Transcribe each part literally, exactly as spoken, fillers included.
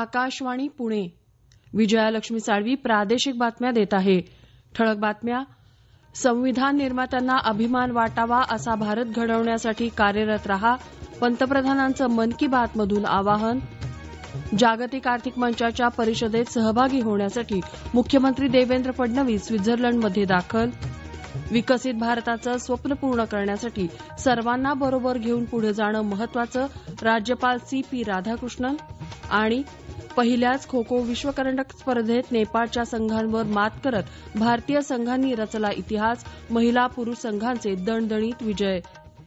आकाशवाणी पुणे. विजयालक्ष्मी साळवी प्रादेशिक बातम्या देत आहे. ठळक बातम्या. संविधान निर्मात्यांना अभिमान वाटावा असा भारत घडवण्यासाठी कार्यरत रहा, पंतप्रधानांचं मन की बात मधून आवाहन. जागतिक आर्थिक मंचाच्या परिषदेत सहभागी होण्यासाठी मुख्यमंत्री देवेंद्र फडणवीस स्वित्झर्लंडमध्ये दाखल. विकसित भारताचं स्वप्न पूर्ण करण्यासाठी सर्वांना बरोबर घेऊन पुढे जाणं महत्वाचं, राज्यपाल सी पी राधाकृष्णन. आणि पहिल्याच खो खो विश्वकरंडक स्पर्धेत नेपाळच्या संघांवर मात करत भारतीय संघांनी रचला इतिहास, महिला पुरुष संघांचे दणदणीत विजय.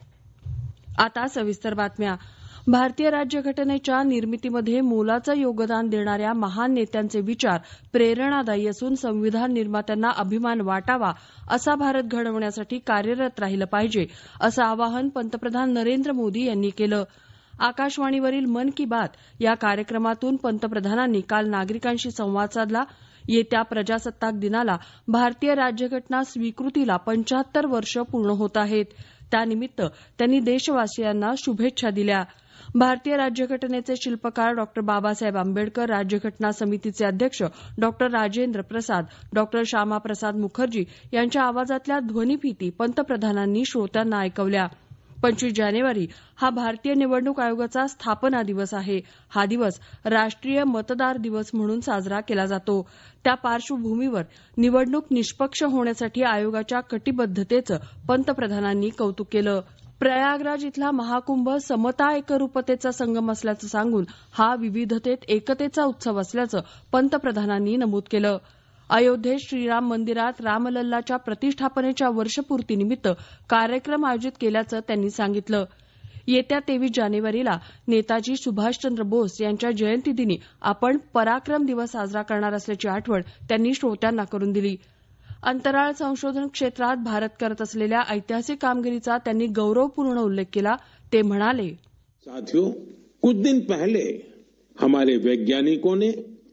आता सविस्तर बातम्या. भारतीय राज्यघटनेच्या निर्मितीमध्ये मोलाचं योगदान देणाऱ्या महान नेत्यांचे विचार प्रेरणादायी असून संविधान निर्मात्यांना अभिमान वाटावा असा भारत घडवण्यासाठी कार्यरत राहिलं पाहिजे, असं आवाहन पंतप्रधान नरेंद्र मोदी यांनी केलं. आकाशवाणीवरील मन की बात या कार्यक्रमातून पंतप्रधानांनी काल नागरिकांशी संवाद साधला. येत्या प्रजासत्ताक दिनाला भारतीय राज्यघटना स्वीकृतीला पंच्याहत्तर वर्ष पूर्ण होत आहेत. त्यानिमित्त त्यांनी देशवासियांना शुभेच्छा दिल्या. भारतीय राज्यघटनेचे शिल्पकार डॉ बाबासाहेब आंबेडकर, राज्यघटना समितीचे अध्यक्ष डॉ राजेंद्र प्रसाद, डॉ श्यामाप्रसाद मुखर्जी यांच्या आवाजातल्या ध्वनिफिती पंतप्रधानांनी श्रोत्यांना ऐकवल्या. पंचवीस जानेवारी हा भारतीय निवडणूक आयोगाचा स्थापना दिवस आहे. हा दिवस राष्ट्रीय मतदार दिवस म्हणून साजरा केला जातो. त्या पार्श्वभूमीवर निवडणूक निष्पक्ष होण्यासाठी आयोगाच्या कटिबद्धतेचं पंतप्रधानांनी कौतुक केलं. प्रयागराज इथला महाकुंभ समता एकरूपतेचा संगम असल्याचं सांगून हा विविधतेत एकतेचा उत्सव असल्याचं पंतप्रधानांनी नमूद केलं. अयोध्येत श्रीराम मंदिरात रामलल्लाच्या प्रतिष्ठापनेच्या वर्षपूर्तीनिमित्त कार्यक्रम आयोजित केल्याचं त्यांनी सांगितलं. येत्या तेवीस जानेवारीला नेताजी सुभाषचंद्र बोस यांच्या जयंतीदिनी आपण पराक्रम दिवस साजरा करणार असल्याची आठवण त्यांनी श्रोत्यांना करून दिली. अंतराळ संशोधन क्षेत्रात भारत करत असलेल्या ऐतिहासिक कामगिरीचा त्यांनी गौरवपूर्ण उल्लेख केला. ते म्हणाले, साथियों, कुछ दिन पहले हमारे वैज्ञानिकों ने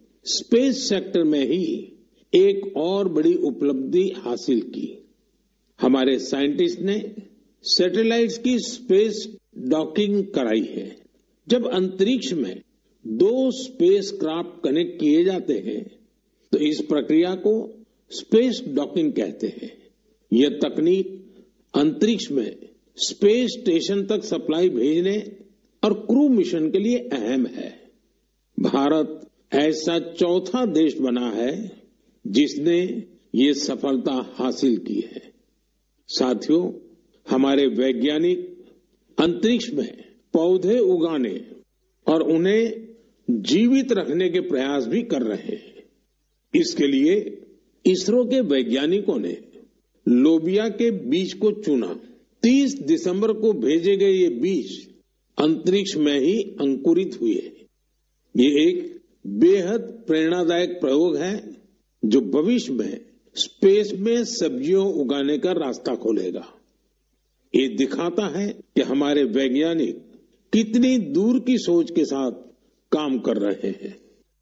स्पेस सेक्टर में ही एक और बड़ी उपलब्धि हासिल की. हमारे साइंटिस्ट ने सैटेलाइट्स की स्पेस डॉकिंग कराई है. जब अंतरिक्ष में दो स्पेस क्राफ्ट कनेक्ट किए जाते हैं तो इस प्रक्रिया को स्पेस डॉकिंग कहते हैं. यह तकनीक अंतरिक्ष में स्पेस स्टेशन तक सप्लाई भेजने और क्रू मिशन के लिए अहम है. भारत ऐसा चौथा देश बना है जिसने ये सफलता हासिल की है. साथियों, हमारे वैज्ञानिक अंतरिक्ष में पौधे उगाने और उन्हें जीवित रखने के प्रयास भी कर रहे हैं. इसके लिए इसरो के वैज्ञानिकों ने लोबिया के बीज को चुना. तीस दिसंबर को भेजे गए ये बीज अंतरिक्ष में ही अंकुरित हुए. ये एक बेहद प्रेरणादायक प्रयोग है जो भविष्य में स्पेस में सब्जियों उगाने का रास्ता खोलेगा. ये दिखाता है कि हमारे वैज्ञानिक कितनी दूर की सोच के साथ काम कर रहे हैं.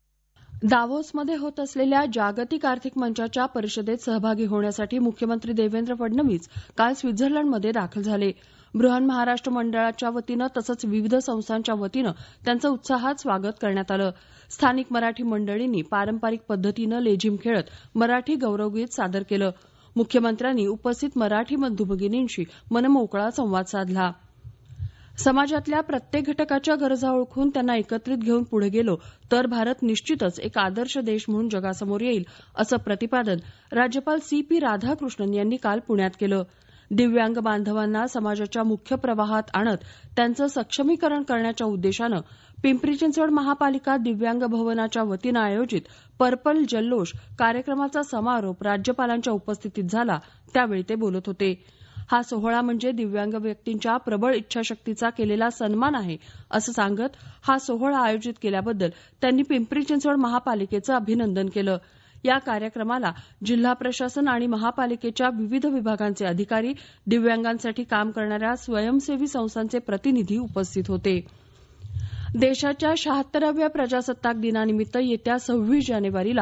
दावोसमध्ये होत असलेल्या जागतिक आर्थिक मंचाच्या परिषदेत सहभागी होण्यासाठी मुख्यमंत्री देवेंद्र फडणवीस काल स्वित्झर्लंडमध्ये दाखल झाले. बृहन महाराष्ट्र मंडळाच्या वतीनं तसंच विविध संस्थांच्या वतीनं त्यांचं उत्साहात स्वागत करण्यात आलं. स्थानिक मराठी मंडळींनी पारंपरिक पद्धतीनं लेझीम खेळत मराठी गौरवगीत सादर केलं. मुख्यमंत्र्यांनी उपस्थित मराठी बंधू भगिनींशी मनमोकळा संवाद साधला. समाजातल्या प्रत्येक घटकाच्या गरजा ओळखून त्यांना एकत्रित घेऊन पुढे गेलो तर भारत निश्चितच एक आदर्श देश म्हणून जगासमोर येईल, असं प्रतिपादन राज्यपाल सी पी राधाकृष्णन यांनी काल पुण्यात केलं. दिव्यांग बांधवांना समाजाच्या मुख्य प्रवाहात आणत त्यांचं सक्षमीकरण करण्याच्या उद्देशानं पिंपरी चिंचवड महापालिका दिव्यांग भवनाच्या वतीनं आयोजित पर्पल जल्लोष कार्यक्रमाचा समारोप राज्यपालांच्या उपस्थितीत झाला. त्यावेळी ते बोलत होते. हा सोहळा म्हणजे दिव्यांग व्यक्तींच्या प्रबळ इच्छाशक्तीचा केलेला सन्मान आहे, असं सांगत हा सोहळा आयोजित केल्याबद्दल त्यांनी पिंपरी चिंचवड महापालिकेचं अभिनंदन केलं. या कार्यक्रमाला जिल्हा प्रशासन आणि महापालिकेच्या विविध विभागांचे अधिकारी, दिव्यांगांसाठी काम करणाऱ्या स्वयंसेवी संस्थांचे प्रतिनिधी उपस्थित होते. देशाच्या शहात्तराव्या प्रजासत्ताक दिनानिमित्त येत्या सव्वीस जानेवारीला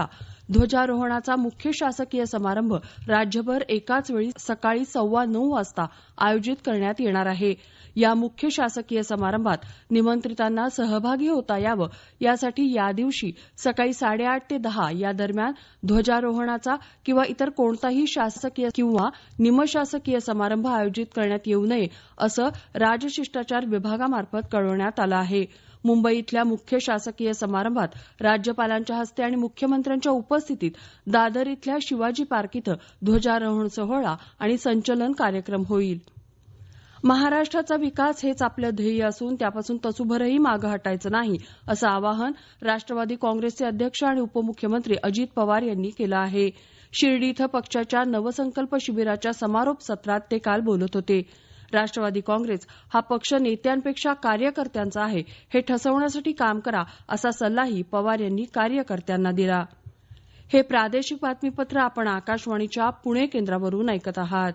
ध्वजारोहणाचा मुख्य शासकीय समारंभ राज्यभर एकाच वेळी सकाळी सव्वा नऊ वाजता आयोजित करण्यात येणार आहे. या मुख्य शासकीय समारंभात निमंत्रितांना सहभागी होता यावं यासाठी या दिवशी सकाळी साडेआठ ते दहा या दरम्यान ध्वजारोहणाचा किंवा इतर कोणताही शासकीय किंवा निमशासकीय समारंभ आयोजित करण्यात येऊ नये असं राजशिष्टाचार विभागामार्फत कळवण्यात आलं आहे. मुंबई इथल्या मुख्य शासकीय समारंभात राज्यपालांच्या हस्ते आणि मुख्यमंत्र्यांच्या उपस्थितीत दादर इथल्या शिवाजी पार्क इथं ध्वजारोहण सोहळा आणि संचलन कार्यक्रम होईल. महाराष्ट्राचा विकास हेच आपलं ध्येय असून त्यापासून तसूभरही मागं हटायचं नाही असं आवाहन राष्ट्रवादी काँग्रेसचे अध्यक्ष आणि उपमुख्यमंत्री अजित पवार यांनी केलं आहे. शिर्डी इथं पक्षाच्या नवसंकल्प शिबिराच्या समारोप सत्रात ते काल बोलत होते. राष्ट्रवादी काँग्रेस हा पक्ष नेत्यांपेक्षा कार्यकर्त्यांचा आहे हे ठसवण्यासाठी काम करा असा सल्लाही पवार यांनी कार्यकर्त्यांना दिला. हे प्रादेशिक बातमीपत्र आपण आकाशवाणीच्या पुणे केंद्रावरून ऐकत आहात.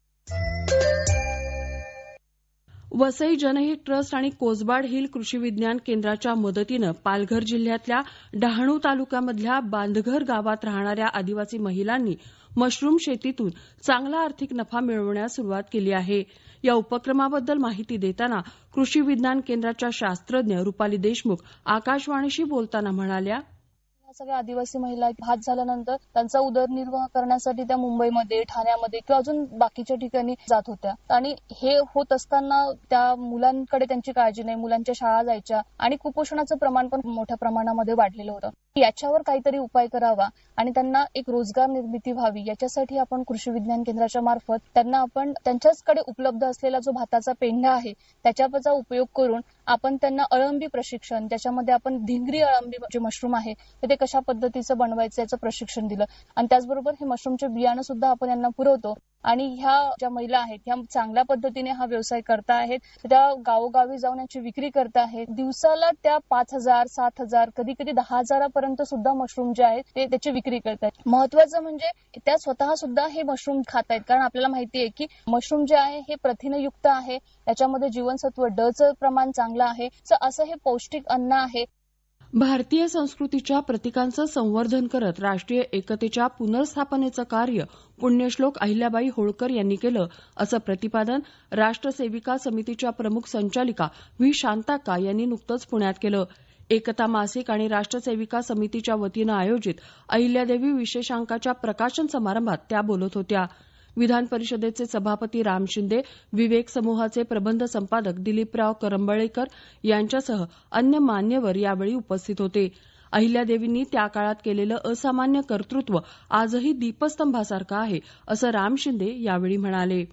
वसई जनहित ट्रस्ट आणि कोसबाड हिल कृषी विज्ञान केंद्राच्या मदतीनं पालघर जिल्ह्यातल्या डहाणू तालुक्यामधल्या बांधघर गावात राहणाऱ्या आदिवासी महिलांनी मशरूम शेतीतून चांगला आर्थिक नफा मिळवण्यास सुरुवात केली आहे. या उपक्रमाबद्दल माहिती देताना कृषी विज्ञान केंद्राच्या शास्त्रज्ञ रुपाली देशमुख आकाशवाणीशी बोलताना म्हणाल्या, सगळ्या आदिवासी महिला भात झाल्यानंतर त्यांचा उदरनिर्वाह करण्यासाठी त्या मुंबईमध्ये, ठाण्यामध्ये किंवा अजून बाकीच्या ठिकाणी जात होत्या आणि हे होत असताना त्या मुलांकडे त्यांची काळजी नाही, मुलांच्या शाळा जायच्या आणि कुपोषणाचं प्रमाण पण मोठ्या प्रमाणामध्ये वाढलेलं होतं. याच्यावर काहीतरी उपाय करावा आणि त्यांना एक रोजगार निर्मिती व्हावी याच्यासाठी आपण कृषी विज्ञान केंद्राच्या मार्फत त्यांना आपण त्यांच्याचकडे उपलब्ध असलेला जो भाताचा पेंढा आहे त्याच्याचा उपयोग करून आपण त्यांना अळंबी प्रशिक्षण, त्याच्यामध्ये आपण धिंगरी अळंबी जे मशरूम आहे ते कशा पद्धतीचं बनवायचं याचं प्रशिक्षण दिलं आणि त्याचबरोबर हे मशरूमचे बियाणं सुद्धा आपण यांना पुरवतो आणि ह्या ज्या महिला आहेत ह्या चांगल्या पद्धतीने हा व्यवसाय करता आहेत. त्या गावोगावी जाऊन याची विक्री करता आहेत. दिवसाला त्या पाच हजार सात हजार कधी कधी दहा हजारापर्यंत सुद्धा मशरूम जे आहेत ते त्याची विक्री करतात. महत्वाचं म्हणजे त्या स्वतः सुद्धा हे मशरूम खात आहेत कारण आपल्याला माहिती आहे की मशरूम जे आहे हे प्रथिनयुक्त आहे, त्याच्यामध्ये जीवनसत्व ड चं प्रमाण चांगलं आहे. असं हे पौष्टिक अन्न आहे. भारतीय संस्कृतीच्या प्रतीकांचं संवर्धन करत राष्ट्रीय एकतेच्या पुनर्स्थापनेचं कार्य पुण्यश्लोक अहिल्याबाई होळकर यांनी केलं असं प्रतिपादन राष्ट्रसेविका समितीच्या प्रमुख संचालिका व्ही शांताक्का यांनी नुकतंच पुण्यात केलं. एकता मासिक आणि राष्ट्रसेविका समितीच्या वतीनं आयोजित अहिल्यादेवी विशेषांकाच्या प्रकाशन समारंभात त्या बोलत होत्या. विधान परिषदेचे सभापती राम शिंदे, विवेक समूहाचे प्रबंध संपादक दिलीपराव करंबळेकर यांच्यासह अन्य मान्यवर यावेळी उपस्थित होते. अहिल्यादेवींनी त्या काळात केलेलं असामान्य कर्तृत्व आजही दीपस्तंभासारखं आहे असं राम शिंदे यावेळी म्हणाले.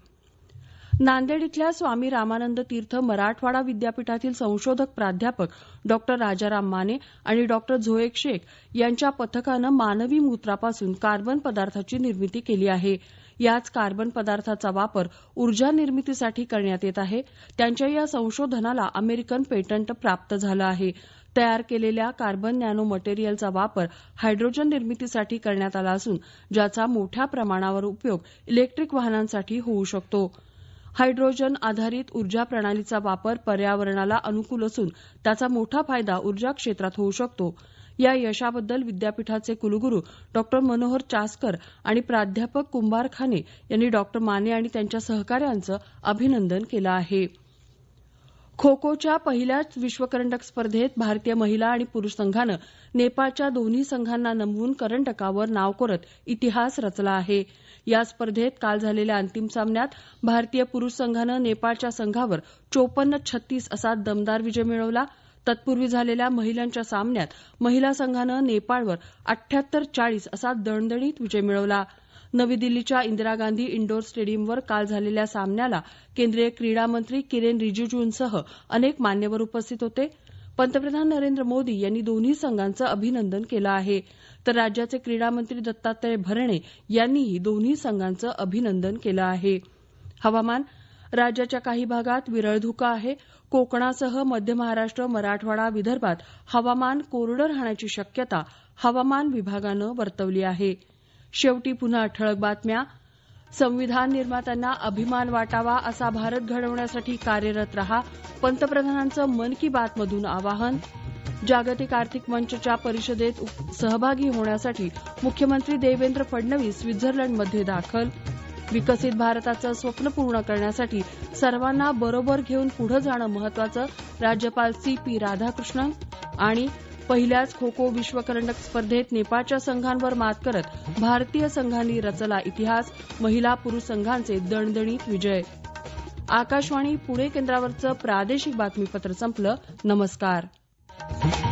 नांदेड इथल्या स्वामी रामानंद तीर्थ मराठवाडा विद्यापीठातील संशोधक प्राध्यापक डॉक्टर राजाराम माने आणि डॉक्टर झोएक शेख यांच्या पथकानं मानवी मूत्रापासून कार्बन पदार्थाची निर्मिती केली आहे. याच कार्बन पदार्थाचा वापर ऊर्जा निर्मितीसाठी करण्यात येत आहे. त्यांच्या या संशोधनाला अमेरिकन पेटंट प्राप्त झालं आहे. तयार केलेल्या कार्बन नॅनो मटेरियलचा वापर हायड्रोजन निर्मितीसाठी करण्यात आला असून ज्याचा मोठ्या प्रमाणावर उपयोग इलेक्ट्रिक वाहनांसाठी होऊ शकतो. हायड्रोजन आधारित ऊर्जा प्रणालीचा वापर पर्यावरणाला अनुकूल असून त्याचा मोठा फायदा ऊर्जा क्षेत्रात होऊ शकतो. या यशाबद्दल विद्यापीठाचे कुलगुरू डॉक्टर मनोहर चासकर आणि प्राध्यापक कुंभार खाने यांनी डॉक्टर माने आणि त्यांच्या सहकाऱ्यांचं अभिनंदन केलं आहे. खो खोच्या पहिल्याच विश्वकरंडक स्पर्धेत भारतीय महिला आणि पुरुष संघानं नेपाळच्या दोन्ही संघांना नमवून करंडकावर नाव करत इतिहास रचला आहे. या स्पर्धेत काल झालेल्या अंतिम सामन्यात भारतीय पुरुष संघानं नेपाळच्या संघावर चोपन्न छत्तीस असा दमदार विजय मिळवला. तत्पूर्वी झालेल्या महिलांच्या सामन्यात महिला संघानं नेपाळवर अठ्ठ्याहत्तर चाळीस असा दणदणीत विजय मिळवला. नवी दिल्लीच्या इंदिरा गांधी इंडोर स्टेडियमवर काल झालेल्या सामन्याला केंद्रीय क्रीडा मंत्री किरेन रिजिजूंसह अनेक मान्यवर उपस्थित होते. पंतप्रधान नरेंद्र मोदी यांनी दोन्ही संघांचं अभिनंदन केलं आहे तर राज्याचे क्रीडा मंत्री दत्तात्रय भरणे यांनीही दोन्ही संघांचं अभिनंदन केलं आहे. हवामान राज्याच्या काही भागात विरळ धुकं आहे. कोकणासह मध्य महाराष्ट्र, मराठवाडा, विदर्भात हवामान कोरडं राहण्याची शक्यता हवामान विभागानं वर्तवली आहे. शेवटी पुन्हा ठळक बातम्या. संविधान निर्मात्यांना अभिमान वाटावा असा भारत घडवण्यासाठी कार्यरत रहा, पंतप्रधानांचं मन की बात मधून आवाहन. जागतिक आर्थिक मंचच्या परिषदेत सहभागी होण्यासाठी मुख्यमंत्री देवेंद्र फडणवीस स्वित्झर्लंडमध्ये दाखल. विकसित भारताचं स्वप्न पूर्ण करण्यासाठी सर्वांना बरोबर घेऊन पुढे जाणं महत्वाचं, राज्यपाल सी पी राधाकृष्णन. आणि पहिल्याच खो खो विश्वकरंडक स्पर्धेत नेपाळच्या संघांवर मात करत भारतीय संघांनी रचला इतिहास, महिला पुरुष संघांचे दणदणीत विजय. आकाशवाणी पुणे केंद्रावरचं प्रादेशिक बातमीपत्र संपलं. नमस्कार.